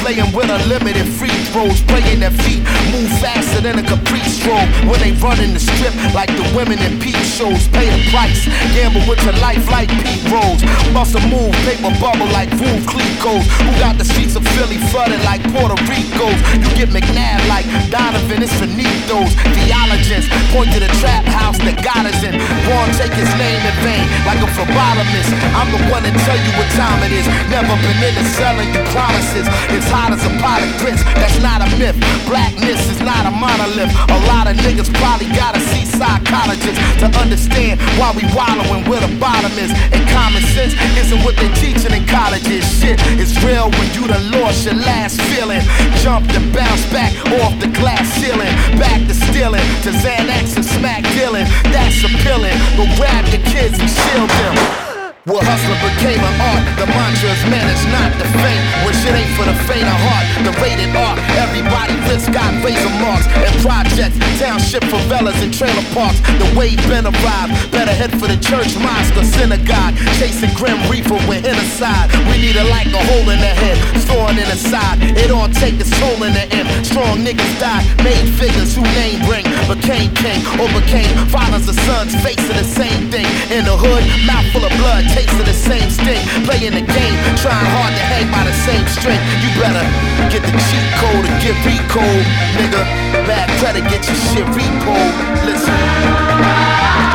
playing with unlimited free throws, playing their feet move faster than a caprice stroke. When they run in the strip like the women in peep shows, pay the price, gamble with your life like Pete Rose. Bust a move, paper bubble like Veuve Clicquot. Who got the streets of Philly flooded like Puerto Rico's? You get McNabb like Donovan, it's Finitos. Theologians point to the trap house that got us in. Won't take his name in vain like a phlebotomist. I'm the one to tell you what time it is. Never been into selling you promises. It's hot as a pot of grits, that's not a myth. Blackness is not a monolith. A lot of niggas probably gotta see psychologists to understand why we wallowing where the bottom is. And common sense isn't what they teaching in colleges. Shit is real when you done lost your last feeling. Jumped and bounced back off the glass ceiling. Back to stealing, to Xanax and smack dealing. That's appealing, but grab your kids and shield them. Well, hustler became an art. The mantra is managed, not the faint. When shit ain't for the faint of heart. The rated R, everybody risk got razor marks and projects, township favelas and trailer parks. The wave been arrived. Better head for the church, mosque or synagogue. Chasing grim reaper with inside. We need a like a hole in the head, thorn in the side. It all take its toll in the end. Strong niggas die, made figures who name ring, became king or became fathers or sons, facing the same thing. In the hood, mouth full of blood, tasting the same sting, playing the game, trying hard to hang by the same string. You better get the cheat code or get recode, nigga. Bad credit, get your shit repo. Listen.